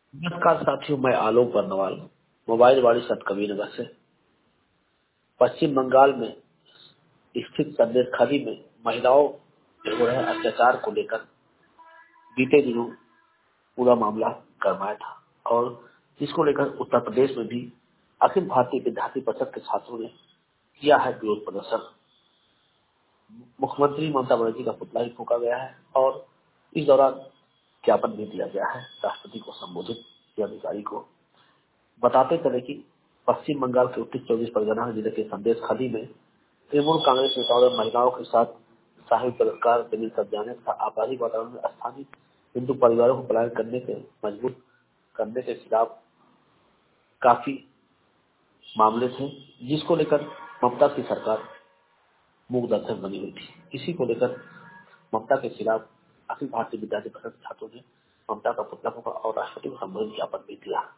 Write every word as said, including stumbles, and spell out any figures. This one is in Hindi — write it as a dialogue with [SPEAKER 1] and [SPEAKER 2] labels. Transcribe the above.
[SPEAKER 1] नमस्कार साथियों, मैं आलोक बर्नवाल मोबाइल वाली सतकबीर नगर से। पश्चिम बंगाल में स्थित संदेश खादी में महिलाओं पे हो रहे अत्याचार को लेकर बीते दिनों पूरा मामला गरमाया था और जिसको लेकर उत्तर प्रदेश में भी अखिल भारतीय विद्यार्थी परिषद के छात्रों ने किया है विरोध प्रदर्शन। मुख्यमंत्री ममता बनर्जी का पुतला भी फूंका गया है और इस दौरान ज्ञापन भी दिया गया है राष्ट्रपति को संबोधित अधिकारी को। बताते चले कि पश्चिम बंगाल के उत्तर चौबीस परगना जिले के संदेश खादी में तृणमूल कांग्रेस नेताओं और महिलाओं के साथ साहित्य पुरस्कार जमीन कब्जाने तथा आपराधिक वातावरण में स्थानीय हिंदू परिवारों को पलायन करने के मजबूर करने के खिलाफ काफी मामले थे, जिसको लेकर ममता की सरकार मूक दर्शक बनी हुई थी। इसी को लेकर ममता के खिलाफ अखिल भारतीय विद्यार्थी परिषद छात्रों ने ममता का पुतला फूंका और राष्ट्रपति को संबोधित ज्ञापन भी दिया।